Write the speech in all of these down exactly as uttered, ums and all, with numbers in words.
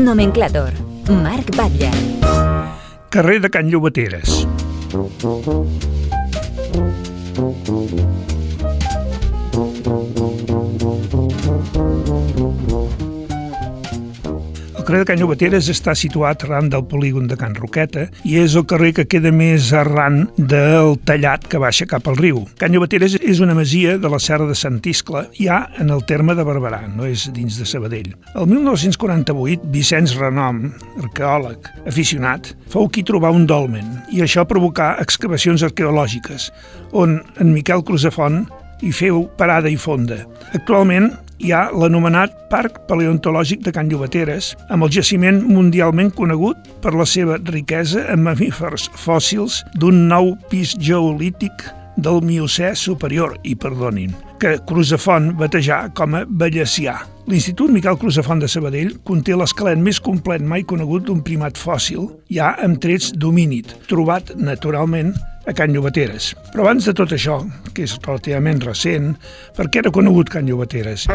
Nomenclàtor. Marc Batlle. Carrer de Can Llobateres. El carrer de Can Llobateres està situat arran del polígon de Can Roqueta i és el carrer que queda més arran del tallat que baixa cap al riu. Can Llobateres és una masia de la Serra de Sant Iscle, ja en el terme de Barberà, no és dins de Sabadell. El mil nou-cents quaranta-vuit, Vicenç Renom, arqueòleg aficionat, fou qui trobà un dolmen i això provocà excavacions arqueològiques, on en Miquel Crusafont hi feu parada i fonda. Actualment hi ha l'anomenat Parc Paleontològic de Can Llobateres, amb el jaciment mundialment conegut per la seva riquesa en mamífers fòssils d'un nou pis geolític del Miocè superior, i perdonin, que Crusafont batejà com a Bellecià. L'Institut Miquel Crusafont de Sabadell conté l'esquelet més complet mai conegut d'un primat fòssil, ja amb trets d'homínid, trobat naturalment a Can Llobateres. Però abans de tot això, que és relativament recent, per què era conegut Can Llobateres?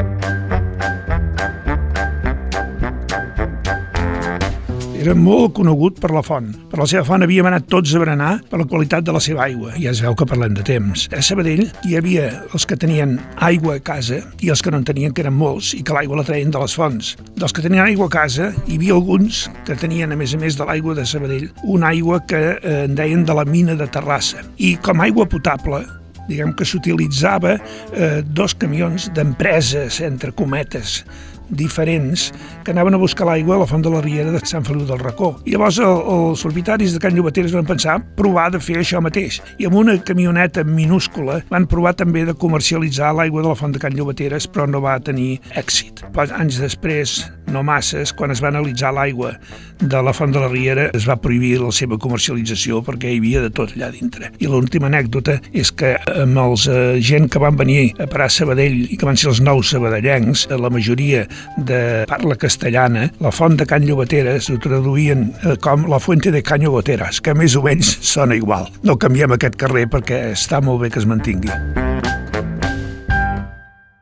Era molt conegut per la font. Per la seva font havíem anat tots a berenar per la qualitat de la seva aigua. Ja es veu que parlem de temps. A Sabadell hi havia els que tenien aigua a casa i els que no en tenien, que eren molts, i que l'aigua la treien de les fonts. Dels que tenien aigua a casa, hi havia alguns que tenien, a més a més de l'aigua de Sabadell, una aigua que eh, en deien de la mina de Terrassa. I com a aigua potable, diguem que s'utilitzava eh, dos camions d'empreses, entre cometes, diferents, que anaven a buscar l'aigua a la font de la Riera de Sant Feliu del Racó. I llavors el, els propietaris de Can Llobateres van pensar provar de fer això mateix. I amb una camioneta minúscula van provar també de comercialitzar l'aigua de la font de Can Llobateres, però no va tenir èxit. Pas anys després, no masses, quan es va analitzar l'aigua de la font de la Riera, es va prohibir la seva comercialització perquè hi havia de tot allà dintre. I l'última anècdota és que amb els eh, gent que van venir a parar a Sabadell i que van ser els nous sabadellencs, la majoria de parla castellana, la font de Can Llobateres ho traduïen com la fuente de Can Llobateres, que més o menys sona igual. No canviem aquest carrer perquè està molt bé que es mantingui.